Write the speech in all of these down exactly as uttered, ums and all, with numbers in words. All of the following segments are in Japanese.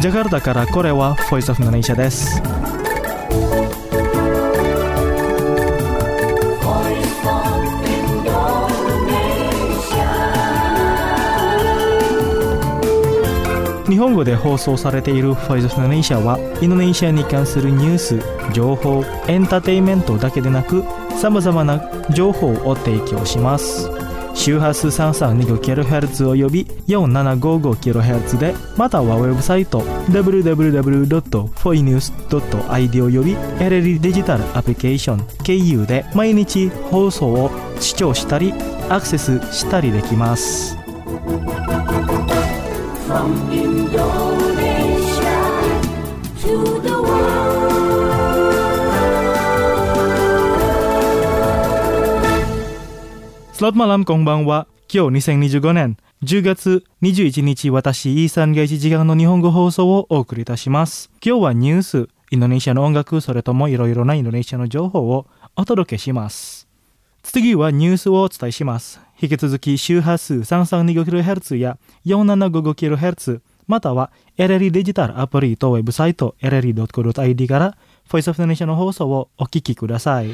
ジャカルタからこれは Voice of Indonesia です。日本語で放送されている Voice of Indonesia はインドネシアに関するニュース、情報、エンターテインメントだけでなくさまざまな情報を提供します。周波数 さんさんにごキロヘルツ および よんななごごキロヘルツ で、またはウェブサイト ダブリューダブリューダブリュードットフォイニュースドットアイディー およびエレリデジタルアプリケーション経由で毎日放送を視聴したりアクセスしたりできます。From Indonesia to the world. Selamat malam, konbanwa. 今日にせんにじゅうごねんじゅうがつにじゅういちにち、私イーサンがいちじかんの日本語放送をお送りいたします。今日はニュース、インドネシアの音楽、それともいろいろなインドネシアの情報をお届けします。次はニュースをお伝えします。引き続き周波数 さんさんにごキロヘルツ や よんななごごキロヘルツ、またはエレリデジタルアプリとウェブサイト エレリドットコードットアイディー から Voice of Indonesia の放送をお聞きください。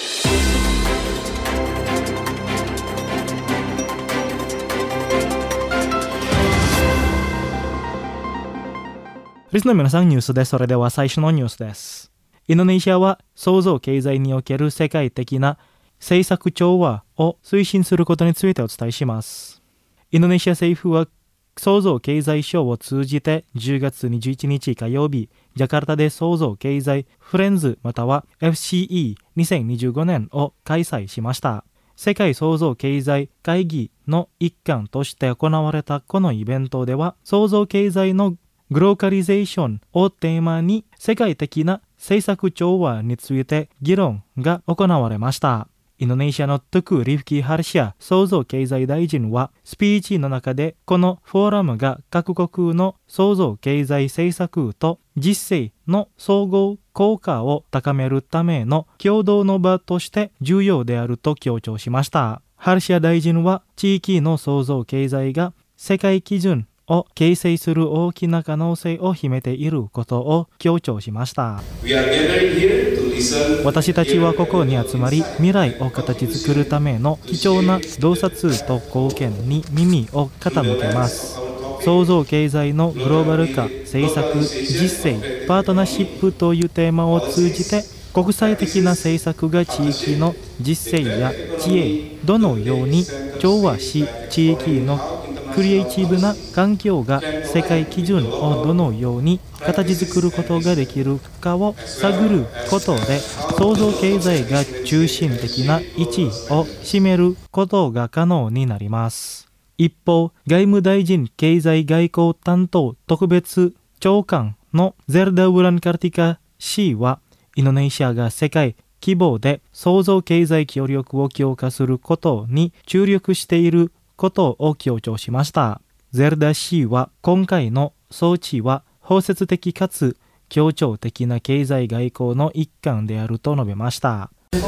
リスの皆さん、ニュースです。それでは最初のニュースです。インドネシアは創造経済における世界的な政策調和を推進することについてお伝えします。インドネシア政府は創造経済省を通じてじゅうがつにじゅういちにち火曜日、ジャカルタで創造経済フレンズまたは エフシーイーにせんにじゅうごねんを開催しました。世界創造経済会議の一環として行われたこのイベントでは、創造経済のグローカリゼーションをテーマに世界的な政策調和について議論が行われました。インドネシアのトゥク・リフキ・ハルシャ創造経済大臣はスピーチの中で、このフォーラムが各国の創造経済政策と実践の総合効果を高めるための共同の場として重要であると強調しました。ハルシャ大臣は地域の創造経済が世界基準を形成する大きな可能性を秘めていることを強調しました。私たちはここに集まり、未来を形作るための貴重な洞察と貢献に耳を傾けます。創造経済のグローバル化、政策、実践、パートナーシップというテーマを通じて、国際的な政策が地域の実践や知恵、どのように調和し、地域のクリエイティブな環境が世界基準をどのように形作ることができるかを探ることで、創造経済が中心的な位置を占めることが可能になります。一方、外務大臣経済外交担当特別長官のゼルダ・ウランカルティカ氏は、インドネシアが世界規模で創造経済協力を強化することに注力していることを強調しました。ゼルダ氏は今回の措置は包摂的かつ協調的な経済外交の一環であると述べました。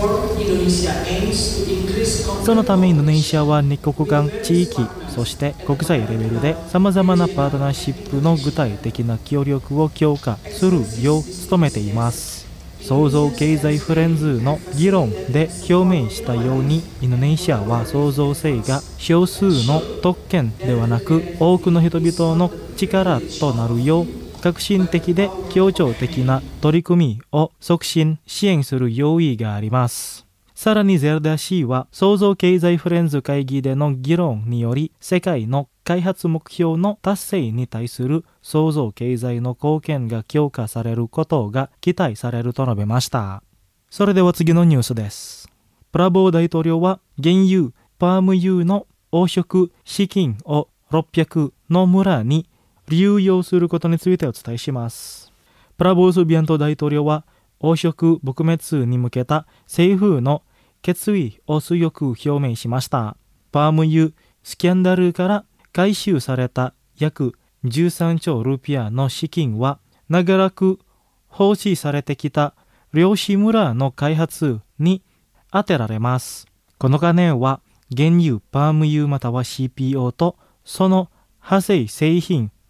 そのためインドネシアは二国間地域、そして国際レベルでさまざまなパートナーシップの具体的な協力を強化するよう努めています。創造経済フレンズの議論で表明したように、インドネシアは創造性が少数の特権ではなく多くの人々の力となるよう革新的で協調的な取り組みを促進支援する用意があります。さらにゼルダ氏は創造経済フレンズ会議での議論により、世界の開発目標の達成に対する創造経済の貢献が強化されることが期待されると述べました。それでは次のニュースです。プラボー大統領は原油パーム油の黄色資金をろっぴゃくの村に流用することについてお伝えします。プラボースビアント大統領は黄色撲滅に向けた政府の決意を強く表明しました。パーム油スキャンダルから回収された約じゅうさんちょうルピアの資金は長らく放置されてきた漁師村の開発に充てられます。この金は原油パーム油または シーピーオー とその派生製品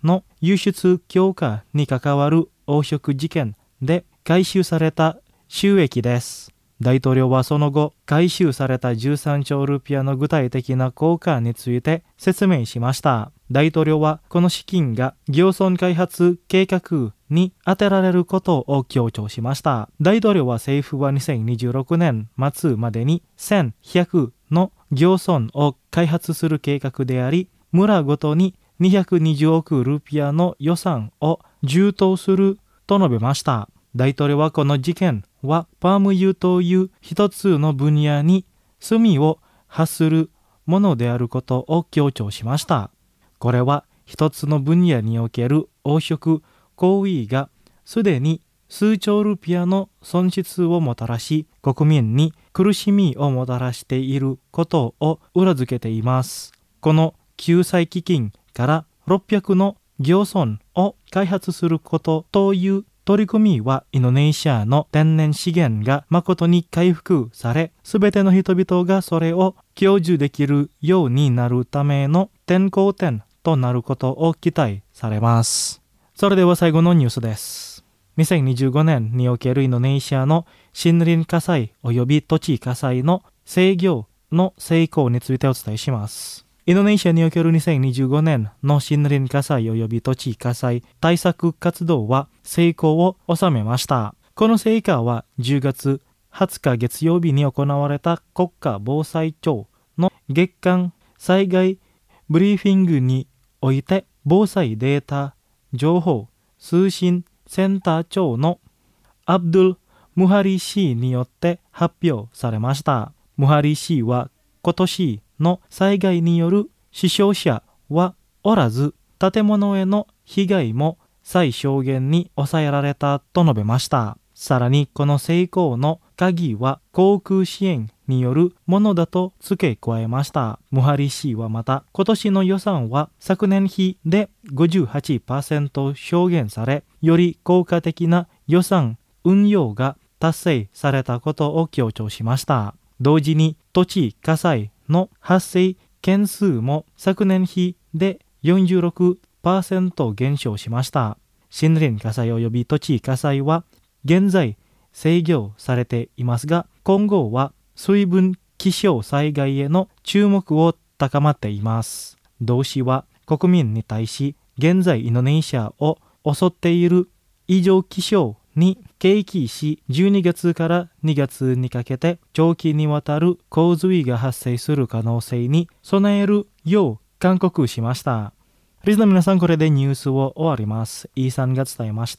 の輸出強化に関わる汚職事件で回収された収益です。大統領はその後、回収されたじゅうさんちょうルピアの具体的な効果について説明しました。大統領はこの資金が漁村開発計画に充てられることを強調しました。大統領は政府はにせんにじゅうろくねん末までにせんひゃくの漁村を開発する計画であり、村ごとににひゃくにじゅうおくルピアの予算を充当すると述べました。大統領はこの事件はパーム油という一つの分野に罪を発するものであることを強調しました。これは一つの分野における汚職行為がすでに数兆ルピアの損失をもたらし、国民に苦しみをもたらしていることを裏付けています。この救済基金からろっぴゃくの漁村を開発することという取り組みはインドネシアの天然資源が誠に回復され、すべての人々がそれを享受できるようになるための転向点となることを期待されます。それでは最後のニュースです。にせんにじゅうごねんにおけるインドネシアの森林火災及び土地火災の制御の成功についてお伝えします。インドネシアにおけるにせんにじゅうごねんの森林火災及び土地火災対策活動は成功を収めました。この成果はじゅうがつはつか月曜日に行われた国家防災庁の月間災害ブリーフィングにおいて防災データ情報通信センター長のアブドゥル・ムハリ氏によって発表されました。ムハリ氏は今年の災害による死傷者はおらず、建物への被害も最小限に抑えられたと述べました。さらにこの成功の鍵は航空支援によるものだと付け加えました。ムハリ氏はまた今年の予算は昨年比で ごじゅうはちパーセント 削減され、より効果的な予算運用が達成されたことを強調しました。同時に土地火災の発生件数も昨年比で よんじゅうろくパーセント 減少しました。森林火災及び土地火災は現在制御されていますが、今後は水分気象災害への注目を高まっています。同氏は国民に対し、現在インドネシアを襲っている異常気象に警戒し、じゅうにがつからにがつにかけて長期にわたる洪水が発生する可能性に備えるよう勧告しました。リスナーの皆さん、これでニュースを終わります。イーさんが伝えました。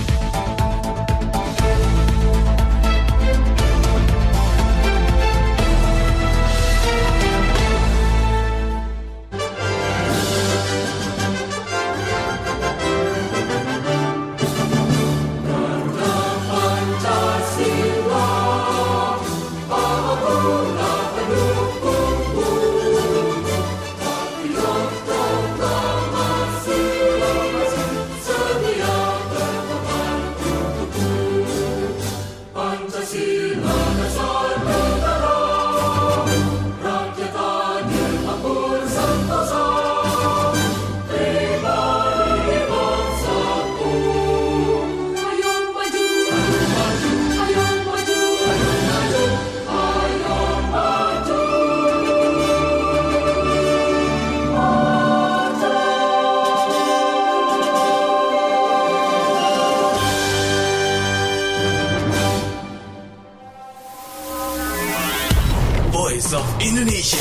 Voice of Indonesia.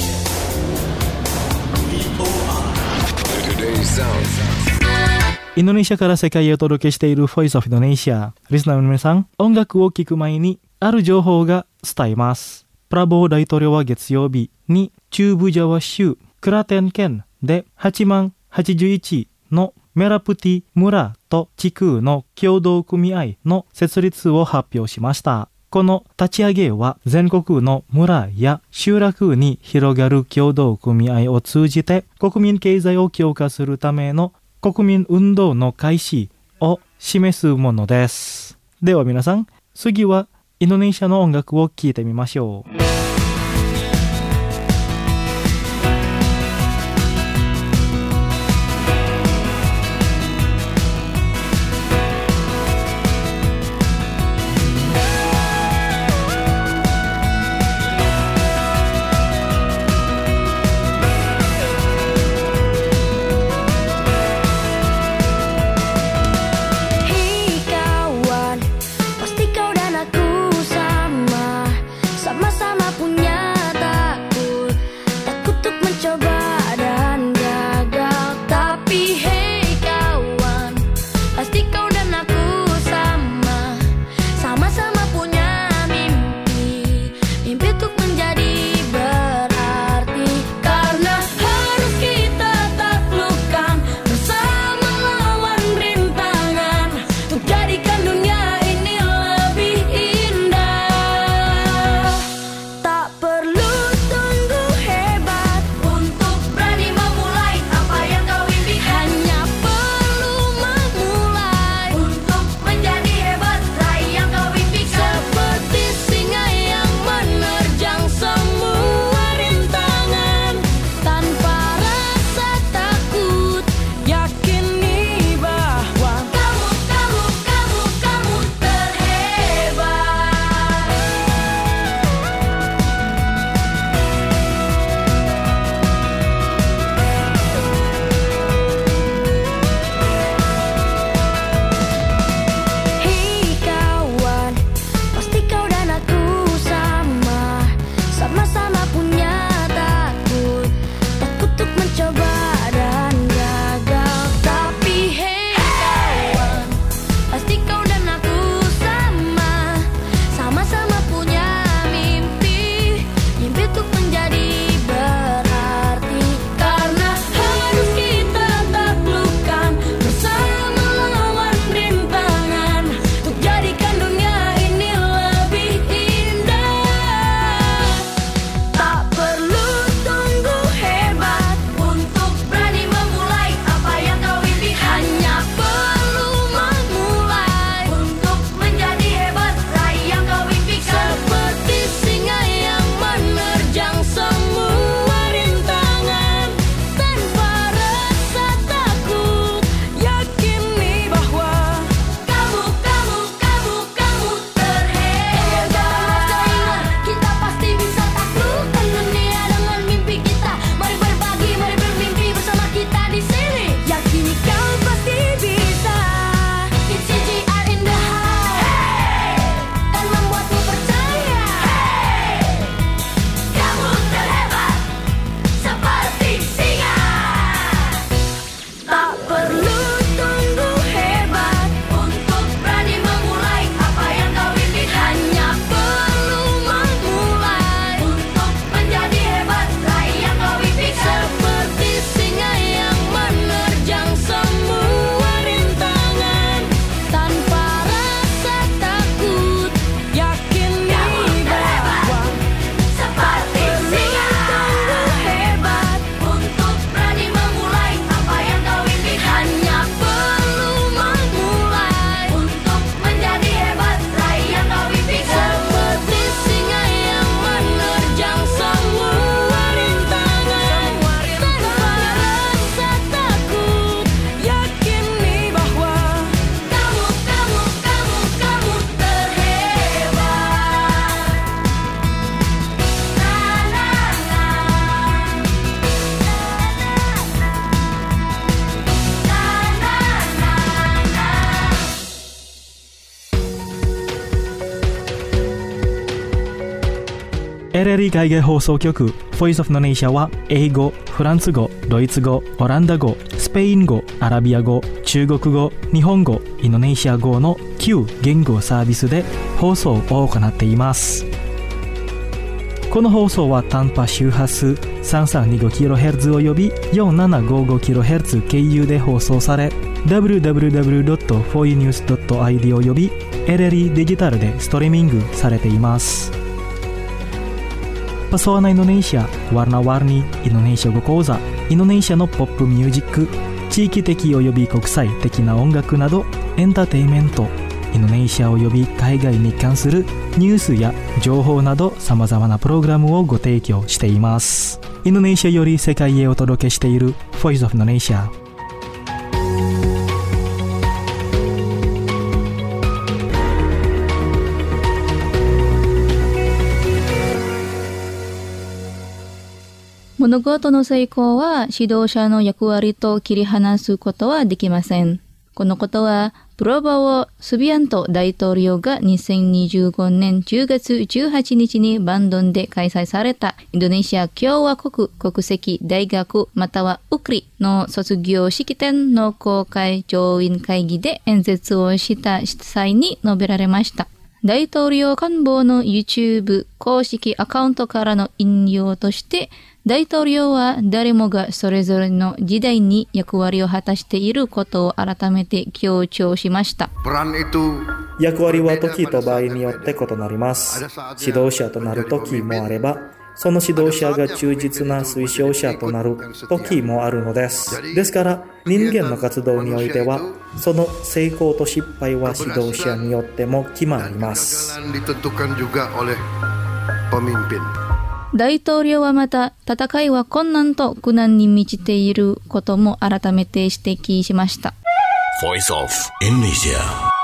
インドネシアから世界へお届けしている Voice of Indonesia。リスナーの皆さん、音楽を聴く前にある情報が伝えます。プラボー大統領は月曜日に中部ジャワ州クラテン県ではちまんはちじゅういちのメラプティ村と地区の協同組合の設立を発表しました。この立ち上げは全国の村や集落に広がる協同組合を通じて国民経済を強化するための国民運動の開始を示すものです。では皆さん、次はインドネシアの音楽を聴いてみましょう。 エルエルイー 海外放送局 Voice of Indonesia は英語、フランス語、ドイツ語、オランダ語、スペイン語、アラビア語、中国語、日本語、インドネシア語のきゅう言語サービスで放送を行っています。この放送は短波周波数 さんさんにごキロヘルツ および よんななごごキロヘルツ 経由で放送され ダブリューダブリューダブリュードットフォーユーニュースドットアイディー および エルエルイー デジタルでストリーミングされています。Pesona Indonesia, warna-warni Indonesia語講座、インドネシアのポップミュージック、地域的および国際的な音楽などエンターテインメント、インドネシアおよび海外に関するニュースや情報などさまざまなプログラムをご提供しています。インドネシアより世界へお届けしている Voice of Indonesia。 物事の成功は指導者の役割と切り離すことはできません。このことはプロボウ・スビアント大統領がにせんにじゅうごねんじゅうがつじゅうはちにちにバンドンで開催されたインドネシア共和国国籍大学またはウクリの卒業式典の公開上院会議で演説をした際に述べられました。大統領官房の YouTube 公式アカウントからの引用として、大統領は誰もがそれぞれの時代に役割を果たしていることを改めて強調しました。 役割は時と場合によって異なります。指導者となる時もあれば、その指導者が忠実な推奨者となる時もあるのです。ですから、人間の活動においては、その成功と失敗は指導者によっても決まります。 大統領はまた、戦いは困難と苦難に満ちていることも改めて指摘しました。 Voice of Indonesia。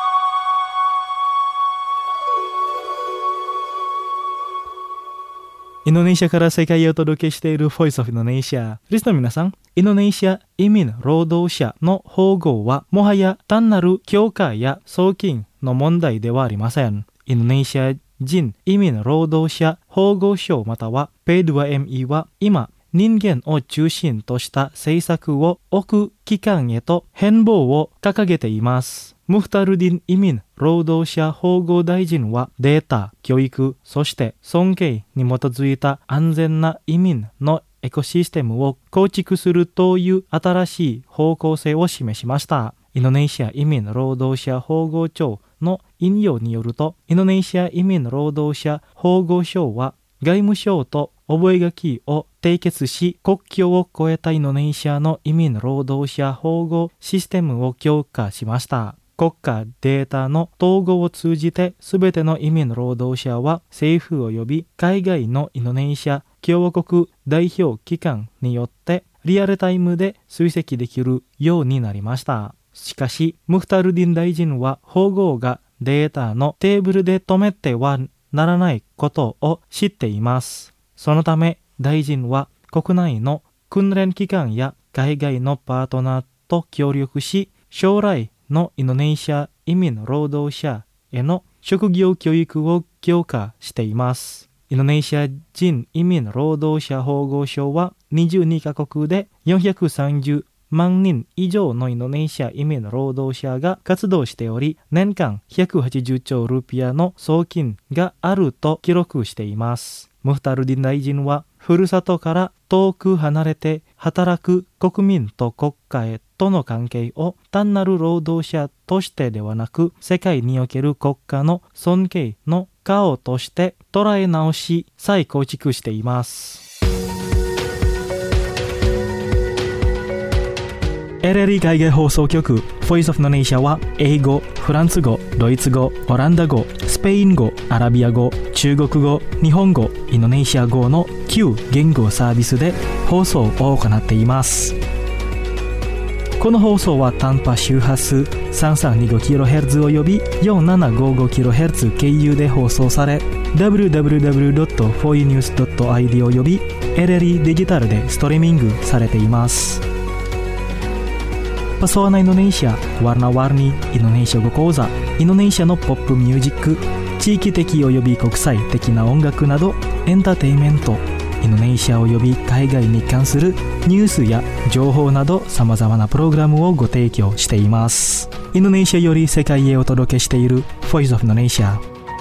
インドネシアから世界へお届けしている Voice of Indonesia。リスナーの皆さん、インドネシア移民労働者の保護はもはや単なる強化や送金の問題ではありません。インドネシア人移民労働者保護省または ピーツーエムイー は今、人間を中心とした政策を置く機関へと変貌を掲げています。ムフタルディン移民労働者保護大臣はデータ、教育、そして尊敬に基づいた安全な移民のエコシステムを構築するという新しい方向性を示しました。インドネシア移民労働者保護庁の引用によると、インドネシア移民労働者保護省は外務省と覚書を締結し、国境を越えたインドネシアの移民労働者保護システムを強化しました。国家データの統合を通じて、すべての移民労働者は政府及び海外のインドネシア共和国代表機関によってリアルタイムで追跡できるようになりました。しかし、ムフタルディン大臣は保護がデータのテーブルで止めてはならないことを知っています。そのため、大臣は国内の訓練機関や海外のパートナーと協力し、将来のインドネシア移民労働者への職業教育を強化しています。インドネシア人移民労働者保護省はにじゅうにカ国でよんひゃくさんじゅうまんにん以上のインドネシア移民労働者が活動しており、年間ひゃくはちじゅうちょうルピアの送金があると記録しています。ムフタルディン大臣は、ふるさとから遠く離れて働く国民と国家へとの関係を単なる労働者としてではなく、世界における国家の尊敬の顔として捉え直し再構築しています。エルエルイー 海外放送局 Voice of Indonesia は英語、フランス語、ドイツ語、オランダ語、スペイン語、アラビア語、中国語、日本語、インドネシア語のきゅう言語サービスで放送を行っています。この放送は短波周波数 さんびゃくさんじゅうごキロヘルツ および よんななごごキロヘルツ 経由で放送され ダブリューダブリューダブリュードットフォーユーニュースドットアイディー および エルエルイー デジタルでストリーミングされています。Pesona Indonesia, warna-warni Indonesia語講座、インドネシアのポップミュージック、 地域的および国際的な音楽などエンターテインメント、インドネシアおよび海外に関するニュースや情報などさまざまなプログラムをご提供しています。インドネシアより世界へお届けしている Voice of Indonesia。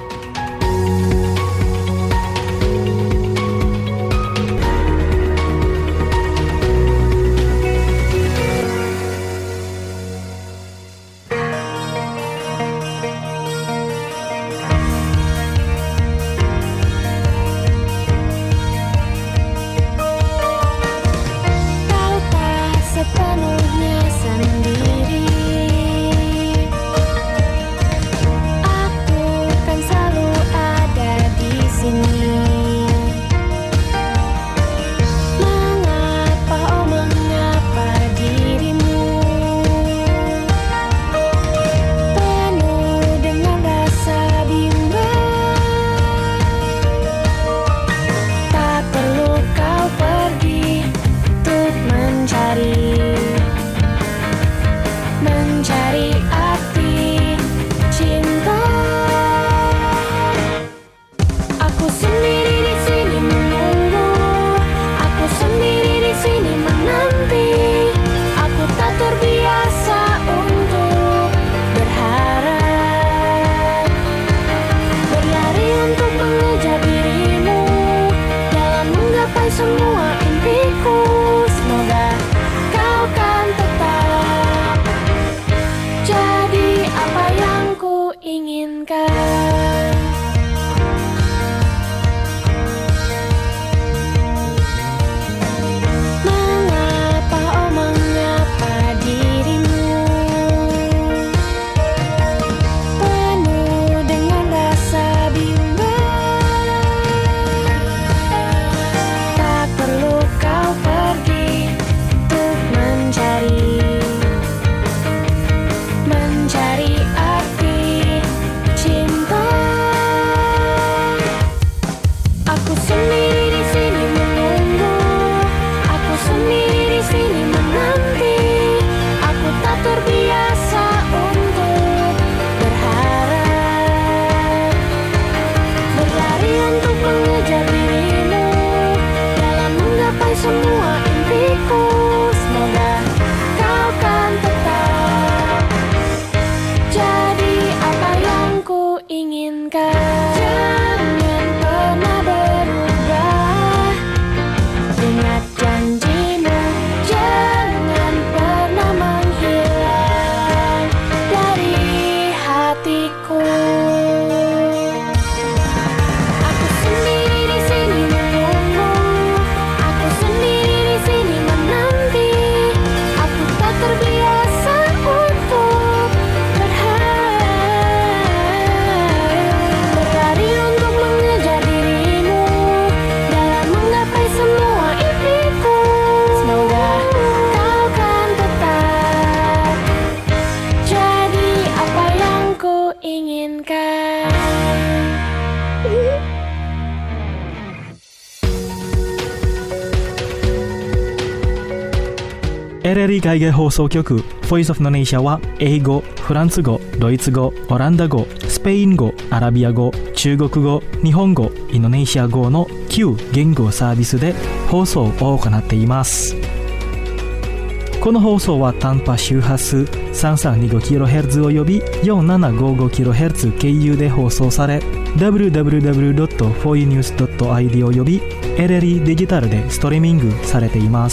エルエルイー 海外放送局 Voice of Indonesia は英語、フランス語、ドイツ語、オランダ語、スペイン語、アラビア語、中国語、日本語、インドネシア語のきゅう言語サービスで放送を行っています。この放送は短波周波数 さんさんにごキロヘルツ および よんななごごキロヘルツ 経由で放送され ダブリューダブリューダブリュードットフォーユーニュースドットアイディー および エルエルイー デジタルでストリーミングされています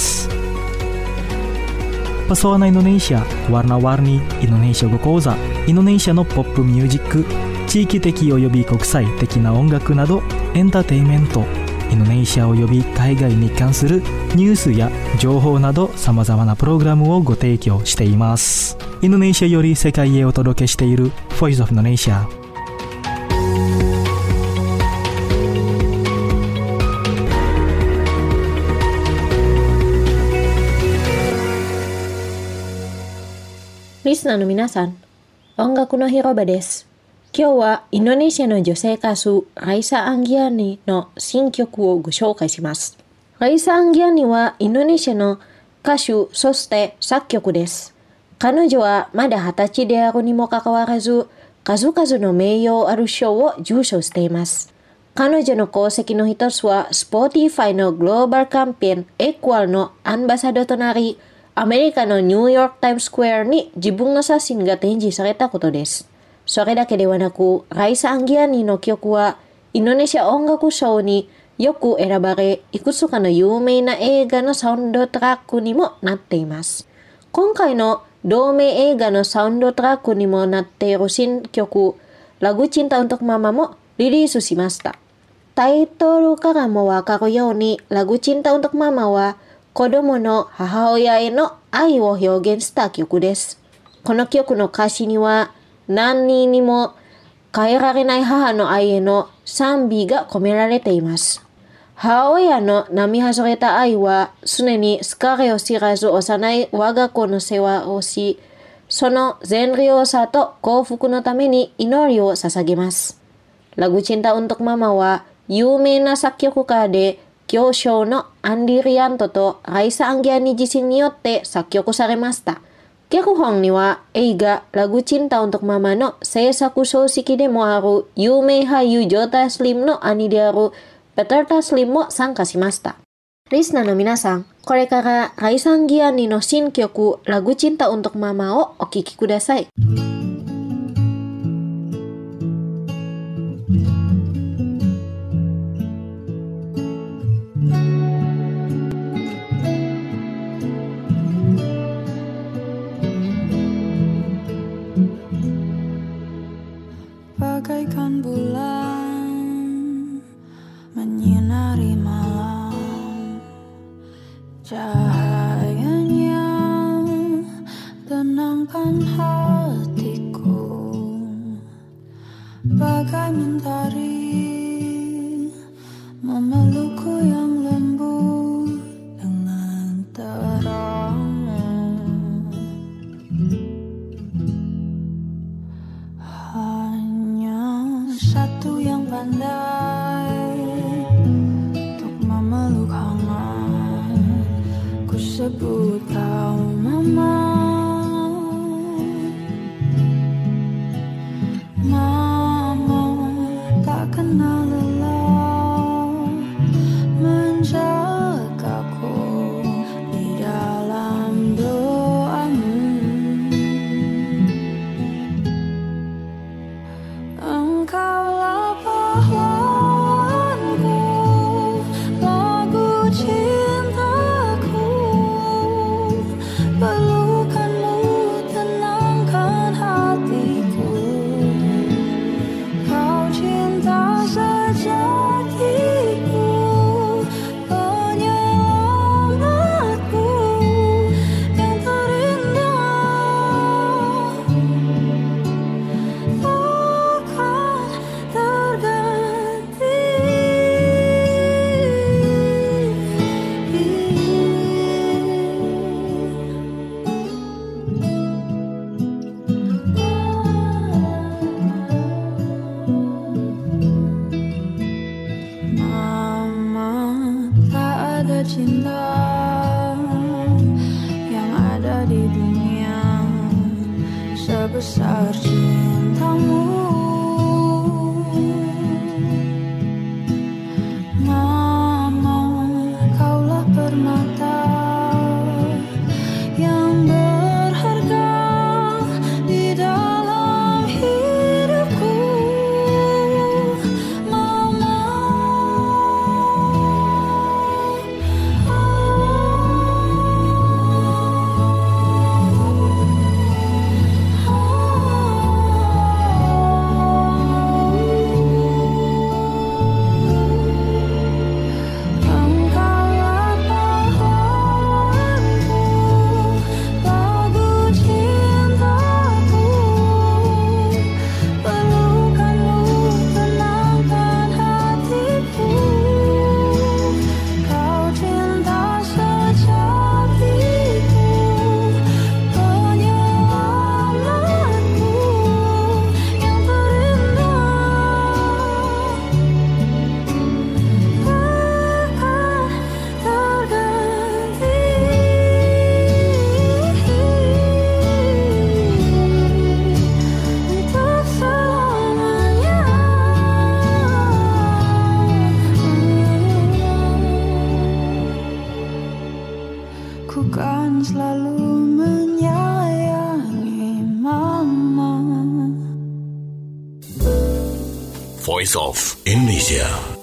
。Pesona Indonesia, warna-warni Indonesia語講座、インドネシアのポップミュージック、地域的および国際的な音楽などエンターテインメント、インドネシアおよび海外に関するニュースや情報などさまざまなプログラムをご提供しています。インドネシアより世界へお届けしている Voice of Indonesia。 リスナーの皆さん、音楽の広場です。今日はインドネシアの女性歌手ライサ・アンギアニの新曲をご紹介します。ライサ・アンギアニはインドネシアの歌手、そして作曲です。彼女はまだ二十歳であるにもかかわらず、 数々の名誉ある賞を受賞しています。彼女の功績の一つは、Spotify のグローバルキャンペーンエクアルのアンバサダーとなり、アメリカのニューヨークタイムズスクエアに自分の写真が展示されたことです。それだけではなく、ライサ・アンギアニの曲は、インドネシア音楽賞によく選ばれ、いくつかの有名な映画のサウンドトラックにもなっています。今回の同名映画のサウンドトラックにもなっている新曲、Lagu Cinta Untuk Mamaもリリースしました。タイトルからもわかるように、Lagu Cinta Untuk Mamaは子供の母親への愛を表現した曲です。この曲の歌詞には、何人にも変えられない母の愛への賛美が込められています。母親の並外れた愛は常に疲れを知らず幼い我が子の世話をし、その善良さと幸福のために祈りを捧げます。Lagu Cinta Untuk Mamaは有名な作曲家で教匠のアンディ・リアントとライサ・アンギアニ自身によって作曲されました。脚本には映画Lagu Cinta Untuk Mamaの制作総指揮でもある有名俳優ジョータ・スリムの兄であるペター・スリムも参加しました。リスナーの皆さん、これからライサ・アンギアニの新曲Lagu Cinta Untuk Mamaをお聴きください。 Bagaikan bulan menyinari malam, cahayanya tenangkan hatiku, bagai mentari memelukku yang lembut dengan terang. Satu yang pandai untuk memeluk hangat, ku sebut kau mama. Mama tak kenal lelah menjagaku di dalam doamu. Engkaulah pahlawanku, lagu cintaku, pelukanmu tenangkan hatiku. Kau cinta sejatiku, penyelamatku yang terindah. Cinta yang ada di dunia sebesar cintamu. Mama, kaulah permata yang berharga di dalam hidupku. Mama, oh, Kan selalu menyayangi mama. Voice of Indonesia.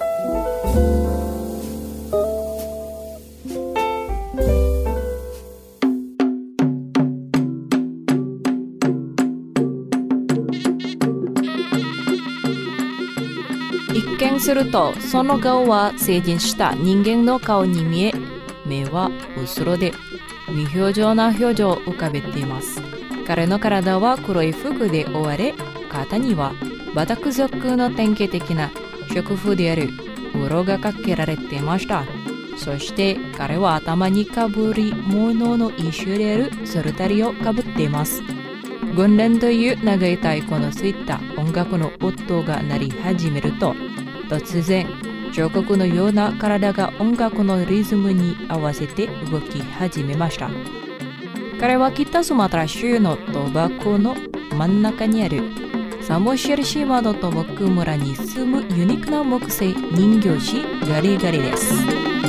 一見するとその顔は成人した人間の顔に見え、目はうつろで無表情な表情を浮かべています。彼の体は黒い服で覆われ、肩にはバタク族の典型的な食風である鱗がかけられていました。そして彼は頭にかぶり物の一種であるソルタリをかぶっています。軍連という長い太鼓のついた音楽の音が鳴り始めると、突然彫刻のような体が音楽のリズムに合わせて動き始めました。彼は北スマトラ州のトバコの真ん中にあるサモシェル島のトモク村に住むユニークな木製人形師ガリガリです。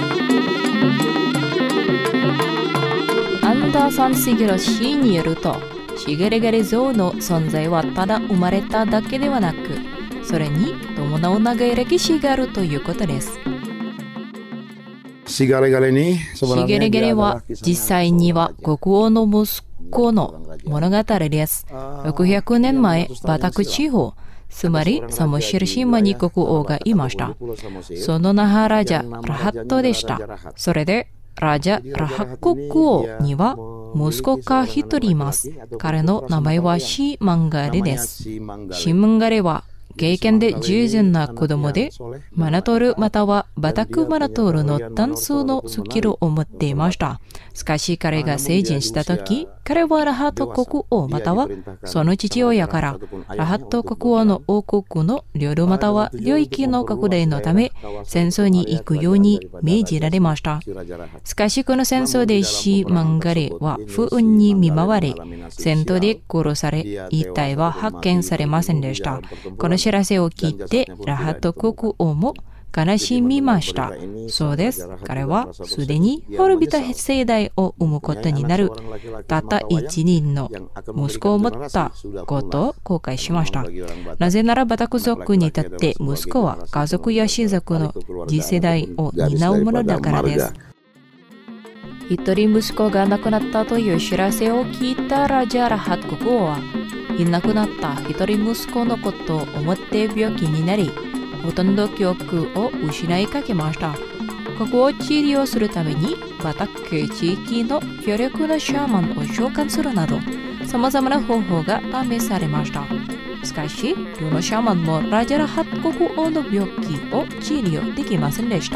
アンダーソン・シゲロ氏によると、シガリガリ像の存在はただ生まれただけではなく、それに伴う長い歴史があるということです。 シガリガリにシガリガリは実際には国王の息子の物語です。ろくひゃくねんまえ、バタク地方、つまりサモシェル島に国王がいました。その名はラジャ・ラハットでした。それでラジャ・ラハッ国王には息子が一人います。彼の名前はシーマンガレです。シーマンガレは経験で十分な子供で、マナトールまたはバタクマナトールのダンスのスキルを持っていました。しかし彼が成人したとき、彼はラハット国王またはその父親からラハット国王の王国の領土または領域の拡大のため戦争に行くように命じられました。しかしこの戦争でシーマンガレは不運に見舞われ、戦闘で殺され、遺体は発見されませんでした。この知らせを聞いてラハット国王も悲しみました。そうです。彼はすでに滅びた世代を生むことになるたった一人の息子を持ったことを後悔しました。なぜならバタク族にとって息子は家族や親族の次世代を担うものだからです。一人息子が亡くなったという知らせを聞いたラジャ・ラハット国王はいなくなった一人息子のことを思って病気になり、ほとんど記憶を失いかけました。ここを治療するためにバタク地域の強力なシャーマンを召喚するなど、様々な方法が試されました。しかし、どのシャーマンもラジャ・ラハット国王の病気を治療できませんでした。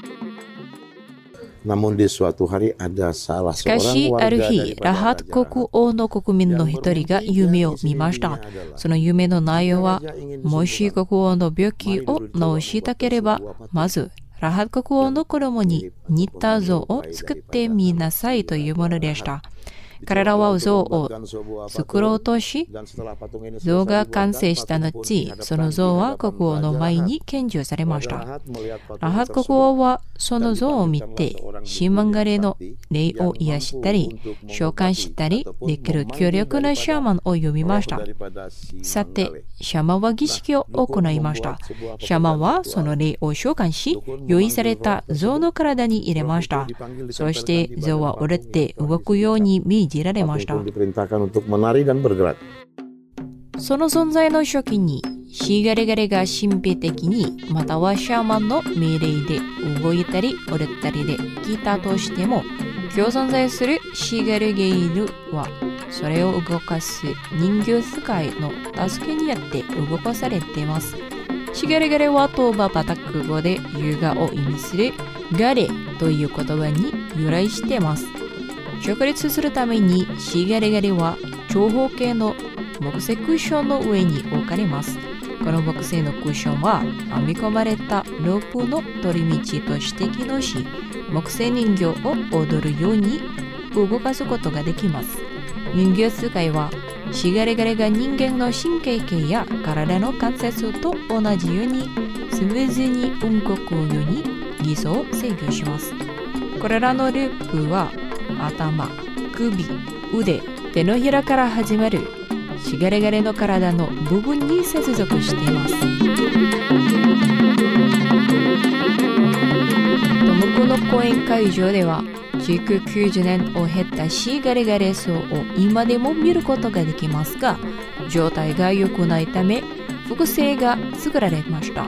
しかし、ある日、ラハット国王の国民の一人が夢を見ました。その夢の内容は、もし国王の病気を治したければ、まず、ラハット国王の子供に似た像を作ってみなさいというものでした。彼らは像を作ろうとし、像が完成した後、その像は国王の前に献上されました。ラハット国王はその像を見て、シーマンガレの霊を癒したり、召喚したりできる強力なシャーマンを呼びました。さて、シャーマンは儀式を行いました。シャーマンはその霊を召喚し、用意された像の体に入れました。そして像は折れて動くように命じられました。その存在の初期にシーガリガリが神秘的にまたはシャーマンの命令で動いたり折れたりできたとしても、今日存在するシーガリゲイルはそれを動かす人形使いの助けによって動かされています。シガリガリはトーババタク語で優雅を意味するガレという言葉に由来しています。直立するためにシガリガリは長方形の木製クッションの上に置かれます。この木製のクッションは編み込まれたロープの取り道として機能し、木製人形を踊るように動かすことができます。人形使いはシガリガリが人間の神経系や体の関節と同じようにスムーズに動くように偽装を制御します。これらのループは頭、首、腕、手のひらから始まるしがれがれの体の部分に接続しています。トムコの講演会場ではせんきゅうひゃくきゅうじゅうねんを経ったしがれがれ層を今でも見ることができますが、状態が良くないため複製が作られました。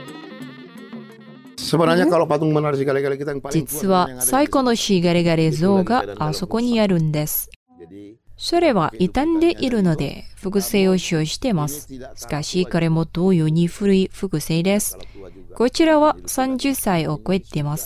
実は最古のしがれがれ像があそこにあるんです。それは傷んでいるので複製を使用しています。しかしこれも同様に古い複製です。こちらはさんじゅっさいを超えています。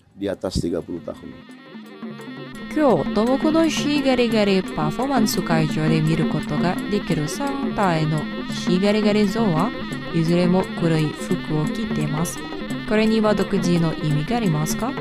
今日、トモコのしがれがれパフォーマンス会場で見ることができるさん体のしがれがれ像はいずれも黒い服を着ています。これには独自の意味がありますか？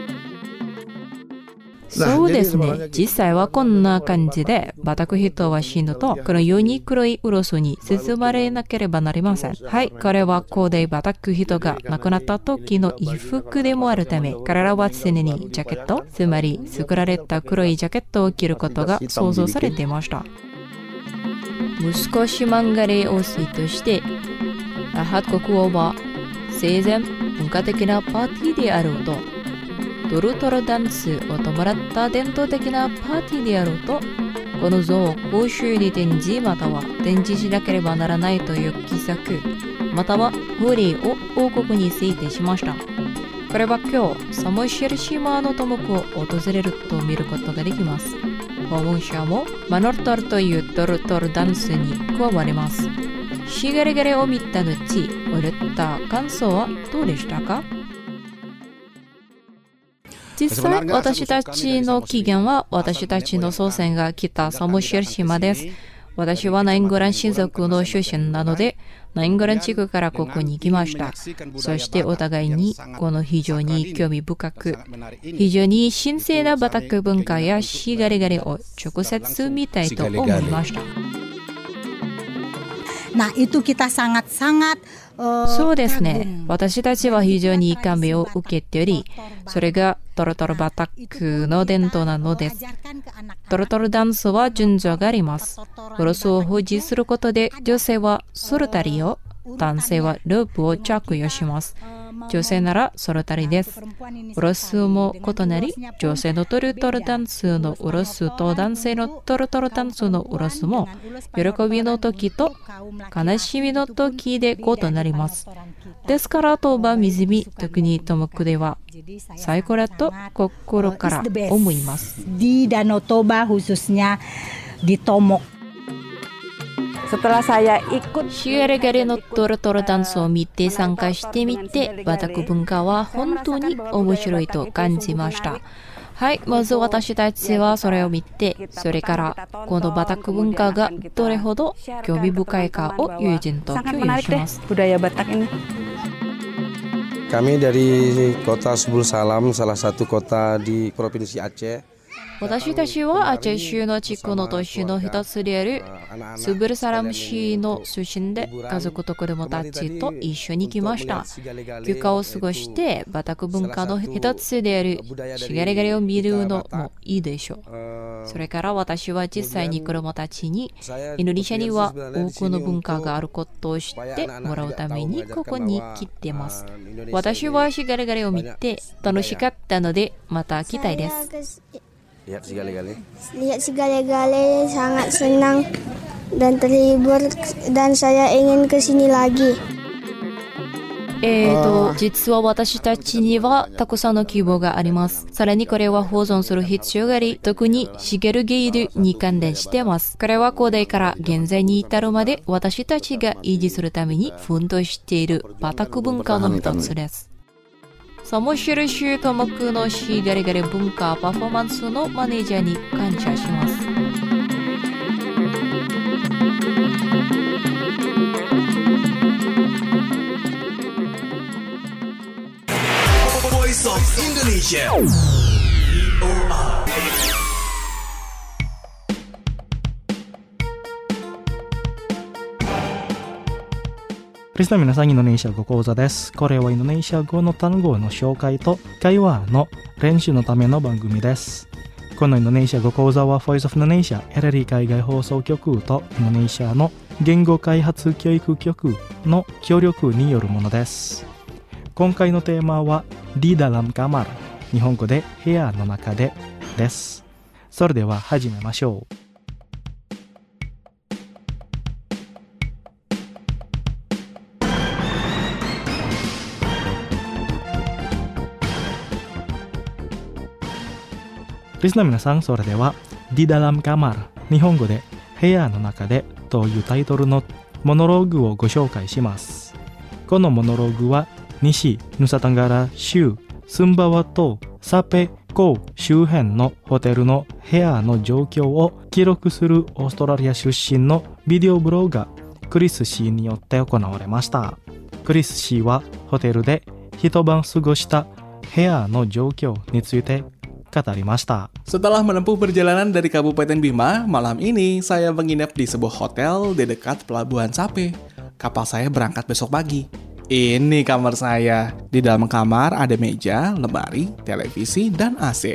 そうですね。実際はこんな感じで、バタク人は死ぬと、このように黒いウロスに包まれなければなりません。はい、これは古代バタク人が亡くなった時の衣服でもあるため、彼らは常にジャケット、つまり作られた黒いジャケットを着ることが想像されていました。息子シマンガレ王妃として、ラハト国王は生前文化的なパーティーであろうと、トルトルダンスを伴った伝統的なパーティーであろうと、この像を公衆に展示または展示しなければならないという規則、または法令を王国に制定しました。これは今日、サモシェル島のトモクを訪れると見ることができます。訪問者もマノルトルというトルトルダンスに加わります。しがれがれを見た後、踊った感想はどうでしたか？実際、私たちの起源は私たちの祖先が来たサモシェル島です。私はナイングラン親族の出身なので、ナイングラン地区からここに行きました。そしてお互いにこの非常に興味深く、非常に神聖なバタク文化やしがれがれを直接見たいと思いました。そうですね。私たちは非常に感銘を受けており、それがトルトルバタクの伝統なのです。トルトルダンスは順序があります。ウロスを保持することで、女性はソルタリを、男性はロープを着用します。女性ならソルタリです。ウロスも異なり、女性のトルトルダンスのウロスと男性のトルトルダンスのウロスも、喜びの時と悲しみの時で異なります。ですから、トーバ水見、特にトモクでは最高だと心から思います。 Di Danau Toba khususnya di Tomok。 しがれがれのトルトルダンスを見て参加してみて、バタク文化は本当に面白いと感じました。はい、まず私たちはそれを見て、それからこのバタク文化がどれほど興味深いかを友人と共有します。 Kami dari kota Subul Salam, salah satu kota di Provinsi Aceh。 私たちはアチェ州の地区の都市の一つであるスブルサラム市の出身で、家族と子供たちと一緒に来ました。休暇を過ごしてバタク文化の一つであるしがれがれを見るのもいいでしょう。それから私は実際に子供たちにインドネシアには多くの文化があることを知ってもらうためにここに来ています。私はしがれがれを見て楽しかったのでまた来たいです。 Lihat si Gale-Gale. Lihat si Gale-Gale sangat senang dan terhibur dan saya ingin ke sini lagi. えーと、実は私たちにはたくさんの希望があります。さらにこれは保存する必要があり、特にシゲルゲイルに関連しています。これは古代から現在に至るまで私たちが維持するために奮闘しているバタク文化の一つです。サモシェル州トモクのしがれがれ文化パフォーマンスのマネージャーに感謝します。 Voice of Indonesia。 リスナーの皆さん、インドネシア語講座です。これはインドネシア語の単語の紹介と会話の練習のための番組です。 このインドネシア語講座は Voice of Indonesia エルエルイー海外放送局とインドネシアの言語開発教育局の協力によるものです。今回のテーマは Di dalam kamar、 日本語で部屋の中でです。それでは始めましょう。リスナーの皆さん、それでは Di dalam kamar、 日本語で部屋の中でというタイトルのモノローグをご紹介します。このモノローグは西ヌサタンガラ州スンバワ島サペ港周辺のホテルの部屋の状況を記録するオーストラリア出身のビデオブロガークリス氏によって行われました。クリス氏はホテルで一晩過ごした部屋の状況について語りました。 Setelah menempuh perjalanan dari Kabupaten Bima, malam ini saya menginap di sebuah hotel di dekat Pelabuhan Sape. Kapal saya berangkat besok pagi. Ini kamar saya. Di dalam kamar ada meja, lemari, televisi, dan A C.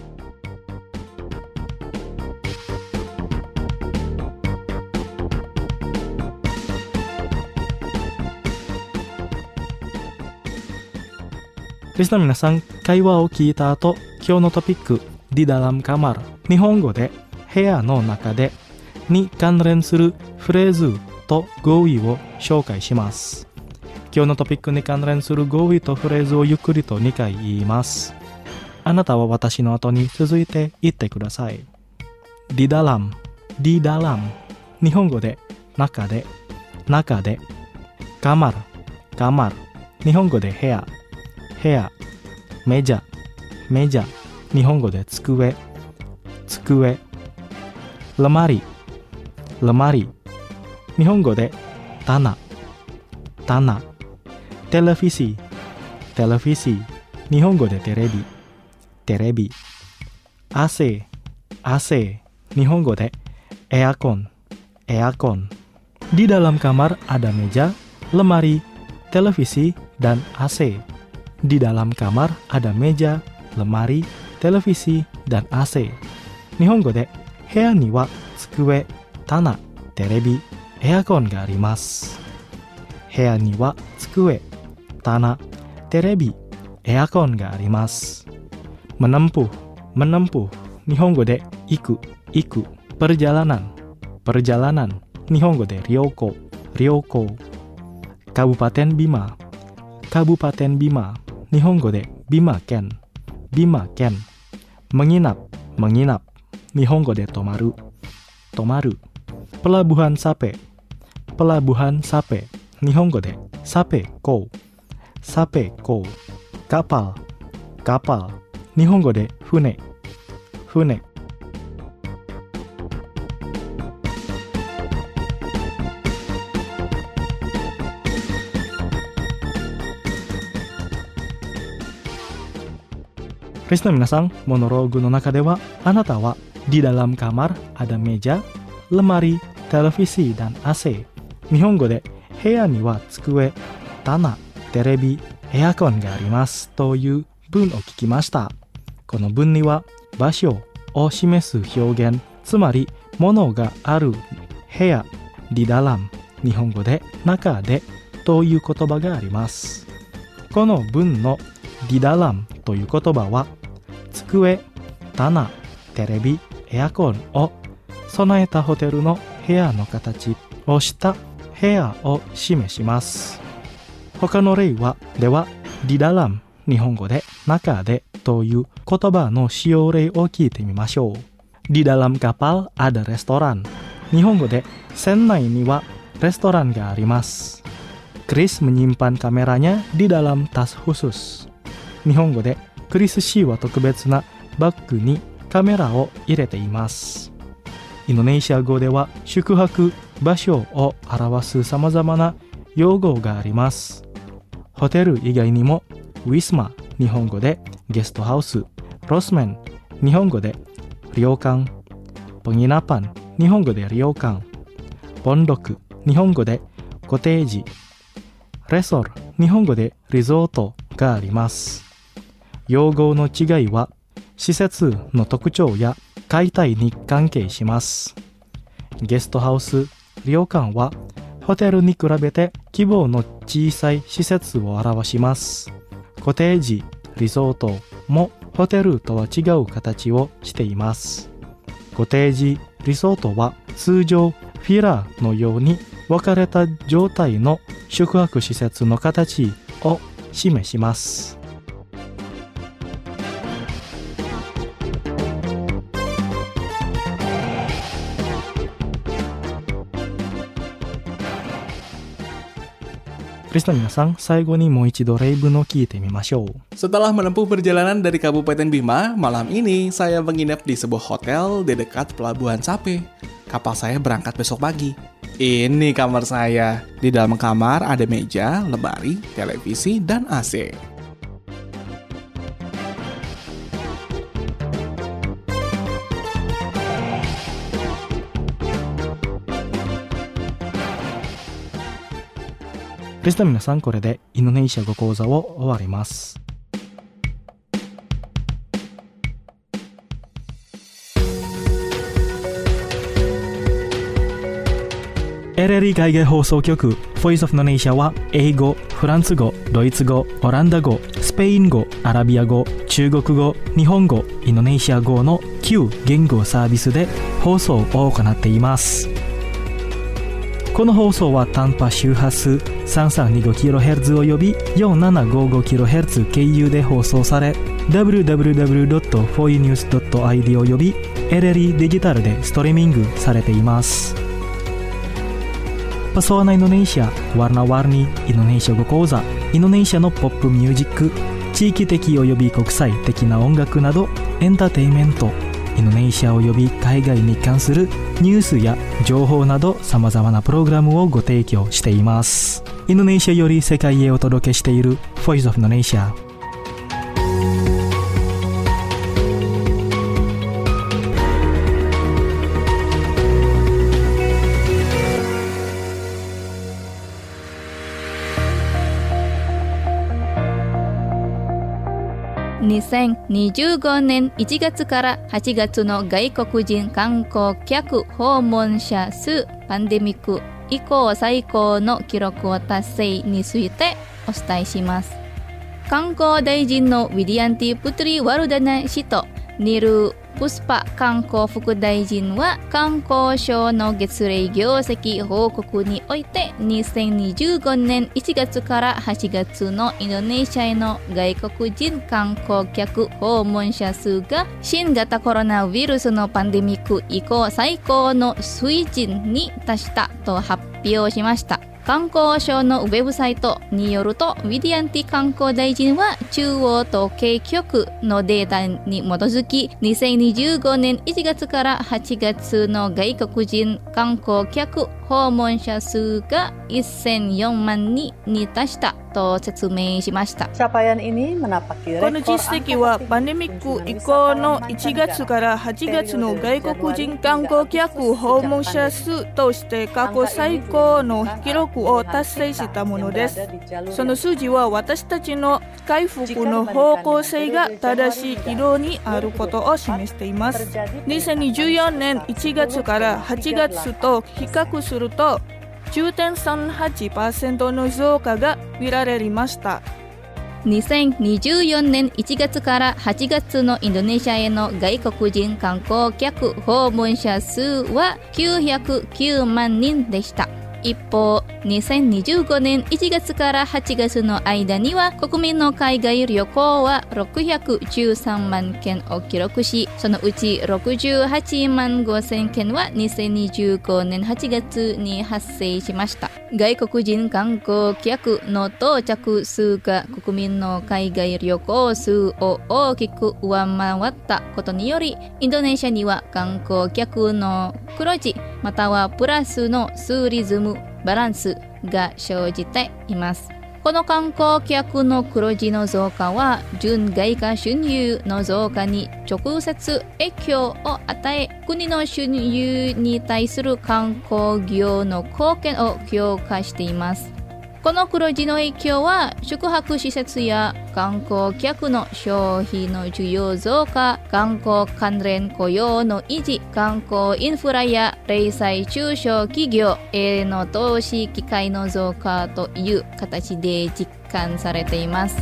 Listener 皆さん、会話を聞いた後、今日のトピック Di dalam kamar、 日本語で部屋の中でに関連するフレーズと語彙を紹介します。今日のトピックに関連する語彙とフレーズをゆっくりとにかい言います。あなたは私の後に続いて言ってください。 Di dalam、 Di dalam、 日本語で中で、中で。 kamar、 kamar、 日本語で部屋、部屋。メジャ、メジャ、日本語で机、机。lemari、lemari、日本語で棚、棚。テレビシ、テレビシ、日本語でテレビ、テレビ。アセ、アセ、日本語でエアコン、エアコン。Di dalam kamar ada meja, lemari, televisi, dan A C. Di dalam kamar ada meja, lemari, televisi, dan A C. 日本語で部屋には机、棚、テレビ、エアコンがあります。部屋には机、棚、テレビ、エアコンがあります。menempuh、menempuh、日本語で行く、行く。perjalanan、perjalanan、日本語で旅行、旅行。kabupaten Bima、kabupaten Bima、日本語でビマ県、ビマ県。menginap、menginap、日本語で泊まる、泊まる。pelabuhan Sape、pelabuhan Sape、日本語でサペ港、サペ港。kapal、kapal、日本語で船、船。リスナーの皆さん、モノローグの中では、あなたは Di dalam kamar ada meja, lemari, televisi, dan A C。 日本語で部屋には机、棚、テレビ、エアコンがありますという文を聞きました。この文には場所を示す表現、つまり物がある部屋、Di dalam、 日本語で中でという言葉があります。この文の Di dalam という言葉は机、棚、テレビ、エアコンを備えたホテルの部屋の形をした部屋を示します。他の例はでは Di dalam、 日本語で中でという言葉の使用例を聞いてみましょう。 Di dalam kapal ada restoran、 日本語で船内にはレストランがあります。 Chris menyimpan kameranya di dalam tas khusus、 日本語でクリス氏は特別なバッグにカメラを入れています。インドネシア語では宿泊場所を表す様々な用語があります。ホテル以外にもウィスマ、日本語でゲストハウス、ロスメン、日本語で旅館、penginapan、日本語で旅館、ポンドク、日本語でコテージ、レソル、日本語でリゾートがあります。用語の違いは施設の特徴や解体に関係します。ゲストハウス、旅館はホテルに比べて規模の小さい施設を表します。コテージ、リゾートもホテルとは違う形をしています。コテージ、リゾートは通常フィラーのように分かれた状態の宿泊施設の形を示します。Listener皆さん、最後にもう一度例文を聞いてみましょう。 Setelah menempuh perjalanan dari Kabupaten Bima, malam ini saya menginap di sebuah hotel di dekat Pelabuhan Sape. Kapal saya berangkat besok pagi. Ini kamar saya. Di dalam kamar ada meja, lemari, televisi, dan A C. Listener皆さん、これでインドネシア語講座を終わります。エルエルイ 海外放送局 Voice of Indonesia は英語、フランス語、ドイツ語、オランダ語、スペイン語、アラビア語、中国語、日本語、インドネシア語のきゅう言語サービスで放送を行っています。この放送は短波周波数 さんさんにごキロヘルツ および よんななごごキロヘルツ 経由で放送され ダブリューダブリューダブリュードットフォーユーニュースドットアイディー および エルエルイ デジタルでストリーミングされています。Pesona Indonesia, warna-warni Indonesia語講座、インドネシアのポップミュージック、地域的および国際的な音楽などエンターテインメント、インドネシアおよび海外に関するニュースや情報など様々なプログラムをご提供しています。インドネシアより世界へお届けしている Voice of Indonesia。 にせんにじゅうごねんいちがつからはちがつの外国人観光客訪問者数パンデミック以降最高の記録を達成についてお伝えします。観光大臣のウィディアンティ・プトリ・ワルダナ氏とニル・プスパ観光副大臣は観光省の月例業績報告においてにせんにじゅうごねんいちがつからはちがつのインドネシアへの外国人観光客訪問者数が新型コロナウイルスのパンデミック以降最高の水準に達したと発表しました。観光省のウェブサイトによると、ウィディアンティ観光大臣は中央統計局のデータに基づき、にせんにじゅうごねんいちがつからはちがつの外国人観光客訪問者数がせんよんまんにんに達したと説明しました。 この実績はパンデミック以降のいちがつからはちがつの外国人観光客訪問者数として過去最高の記録を達成したものです。その数字は私たちの回復の方向性が正しい色にあることを示しています。にせんにじゅうよねんいちがつからはちがつと比較すると じゅうてんさんはちパーセント の増加が見られました。 にせんにじゅうよねんいちがつからはちがつのインドネシアへの外国人観光客訪問者数はきゅうひゃくきゅうまんにんでした。一方、にせんにじゅうごねんいちがつからはちがつの間には国民の海外旅行はろくひゃくじゅうさんまんけんを記録し、そのうちろくじゅうはちまんごせんけんはにせんにじゅうごねんはちがつに発生しました。外国人観光客の到着数が国民の海外旅行数を大きく上回ったことにより、インドネシアには観光客の黒字またはプラスのツーリズムバランスが生じています。この観光客の黒字の増加は純外貨収入の増加に直接影響を与え、国の収入に対する観光業の貢献を強化しています。 この黒字の影響は宿泊施設や観光客の消費の需要増加、観光関連雇用の維持、観光インフラや零細中小企業への投資機会の増加という形で実感されています。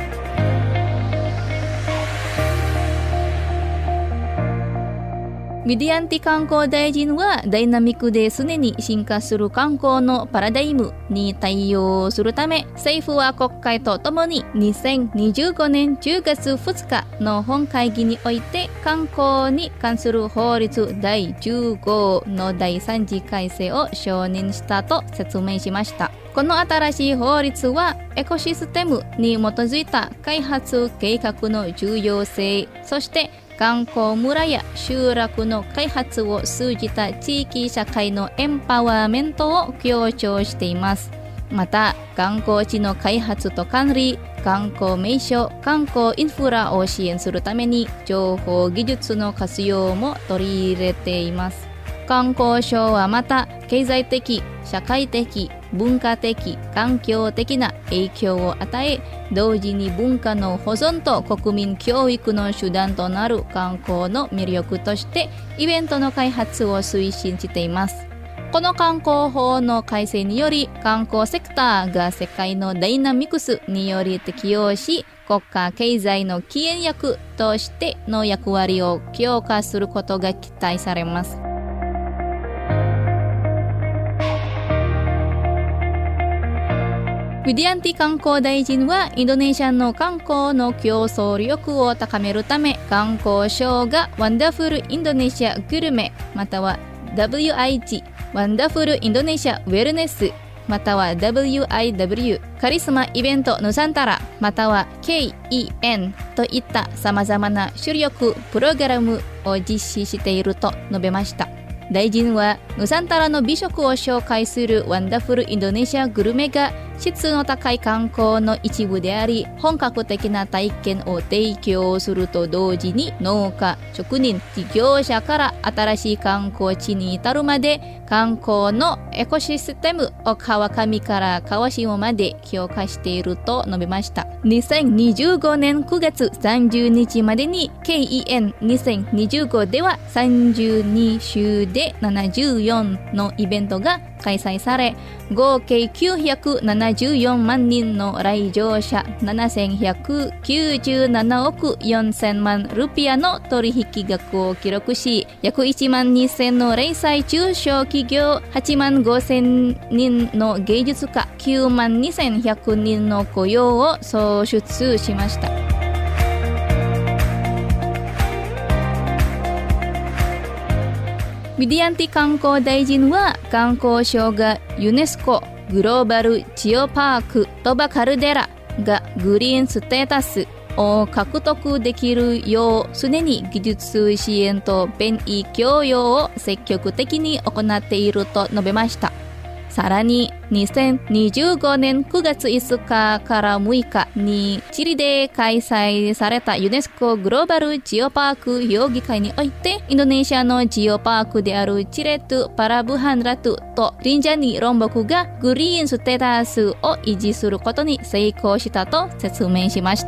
ウィディアンティ観光大臣はダイナミックで常に進化する観光のパラダイムに対応するため、政府は国会とともににせんにじゅうごねんじゅうがつふつかの本会議において観光に関する法律だいじゅうごのだいさん次改正を承認したと説明しました。この新しい法律はエコシステムに基づいた開発計画の重要性、そして観光村や集落の開発を通じた地域社会のエンパワーメントを強調しています。また観光地の開発と管理、観光名所、観光インフラを支援するために情報技術の活用も取り入れています。観光省はまた経済的、社会的、文化的、環境的な影響を与え、同時に文化の保存と国民教育の手段となる観光の魅力としてイベントの開発を推進しています。この観光法の改正により、観光セクターが世界のダイナミクスにより適応し、国家経済の起源役としての役割を強化することが期待されます。ウィディアンティ観光大臣はインドネシアの観光の競争力を高めるため、観光省がワンダフルインドネシアグルメまたは ダブリューアイジー ワンダフルインドネシアウェルネスまたは ダブリューアイダブリュー カリスマイベントヌサンタラまたは ケーイーエヌ といった様々な主力プログラムを実施していると述べました。大臣はヌサンタラの美食を紹介するワンダフルインドネシアグルメが質の高い観光の一部であり、本格的な体験を提供すると同時に農家、職人、事業者から新しい観光地に至るまで観光のエコシステムを川上から川下まで強化していると述べました。にせんにじゅうごねんくがつさんじゅうにちまでに ケーイーエヌにせんにじゅうご ではさんじゅうにしゅうでななじゅうよんのイベントが開催され、合計きゅうひゃくななじゅうよんまんにんの来場者ななせんひゃくきゅうじゅうななおくよんせんまんルピアの取引額を記録し、約いちまんにせんの零細中小企業、はちまんごせんにんの芸術家、きゅうまんにせんひゃくにんの雇用を創出しました。ウィディアンティ観光大臣は観光省がユネスコグローバルジオパークトバカルデラがグリーンステータスを獲得できるよう常に技術支援と便意供与を積極的に行っていると述べました。さらににせんにじゅうごねんくがついつかからむいかにチリで開催されたユネスコグローバルジオパーク評議会において、インドネシアのジオパークであるチレトゥ・パラブハンラトゥとリンジャニ・ロンボクがグリーンステータスを維持することに成功したと説明しました。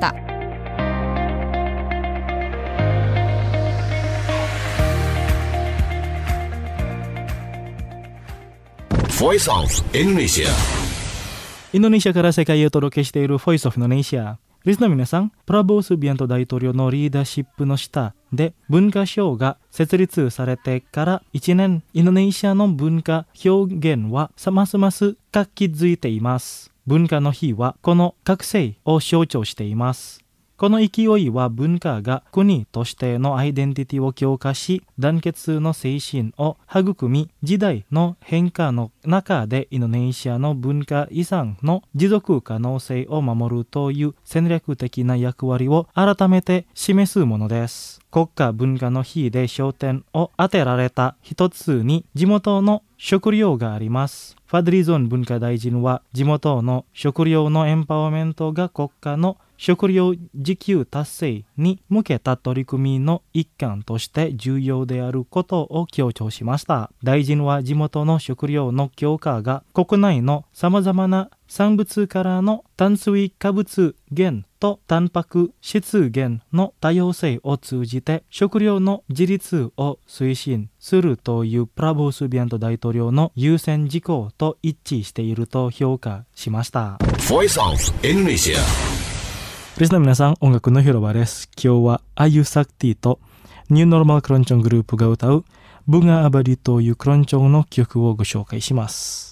Voice of Indonesia。 インドネシアから世界へお届けしている Voice of Indonesia。リスナーの皆さん、プラボー・スビアント大統領のリーダーシップの下で文化省が設立されてからいちねん、インドネシアの文化表現はますます活気づいています。文化の日はこの覚醒を象徴しています。この勢いは文化が国としてのアイデンティティを強化し、団結の精神を育み、時代の変化の中でインドネシアの文化遺産の持続可能性を守るという戦略的な役割を改めて示すものです。 国家文化の日で焦点を当てられた一つに地元の食料があります。ファドリゾン文化大臣は地元の食料のエンパワーメントが国家の食料自給達成に向けた取り組みの一環として重要であることを強調しました。大臣は地元の食料の強化が国内の様々な産物からの炭水化物源とタンパク質源の多様性を通じて食料の自立を推進するというプラボー・スビアント大統領の優先事項と一致していると評価しました。 Voice of Indonesia。 リスナーの皆さん、音楽の広場です。今日はアユサクティとニューノルマルクロンチョングループが歌うブガアバディというクロンチョンの曲をご紹介します。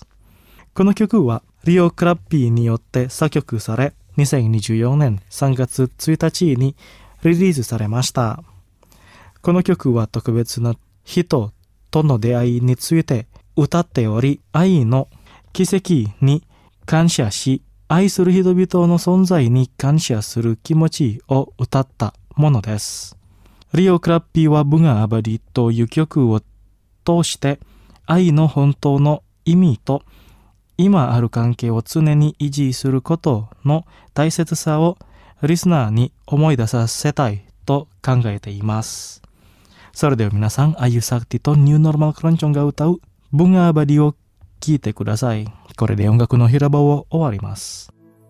この曲はリオ・クラッピーによって作曲され、にせんにじゅうよねんさんがつついたちにリリースされました。この曲は特別な人との出会いについて歌っており、愛の奇跡に感謝し、愛する人々の存在に感謝する気持ちを歌ったものです。リオ・クラッピーはブガアバディという曲を通して愛の本当の意味と今ある関係を常に維持することの大切さをリスナーに思い出させたいと考えています。それでは皆さん、アユサクティとニューノルマルクロンチョンが歌うブガアバディを聴いてください。これで音楽の広場を終わります。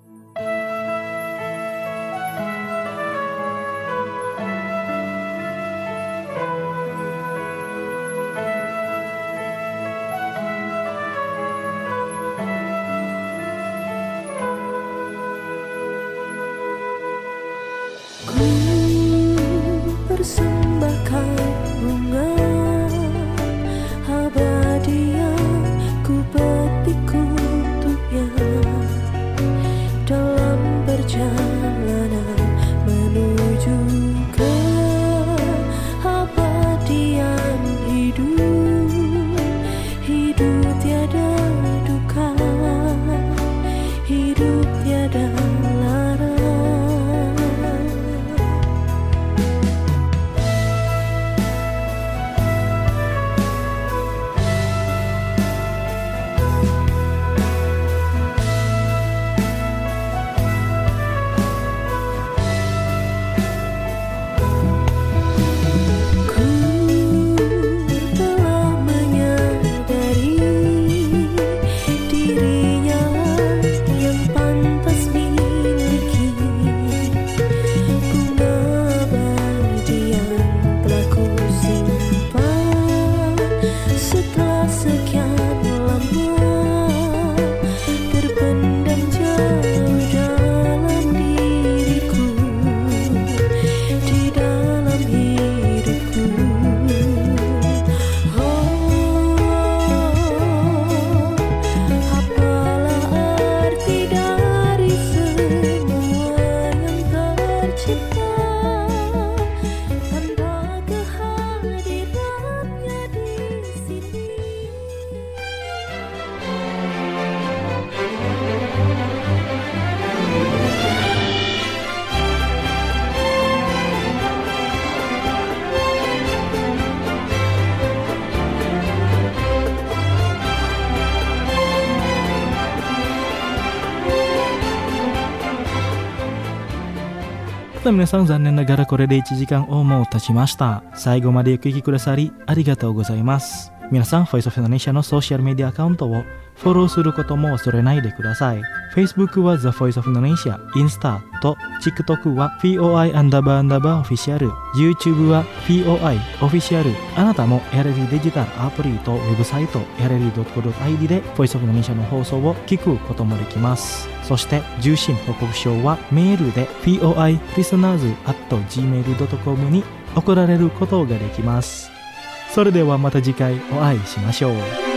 皆さん、残念ながらこれでいちじかんをもう経ちました。最後までお聞きくださりありがとうございます。皆さん、Voice of Indonesia のソーシャルメディアアカウントをフォローすることも忘れないでください。Facebook は The Voice of Indonesia、インスタと TikTok は フィーオーアイ アンダーバーアンダーバーオフィシャル、YouTube は フィーオーアイ オフィシャル。あなたも エルエルディー デジタルアプリとウェブサイト エルエルディードットコムドットアイディー で Voice of Indonesia の放送を聞くこともできます。そして受信報告書はメールで フィーオーアイ リスナーズ アット ジーメールドットコム に送られることができます。それではまた次回お会いしましょう。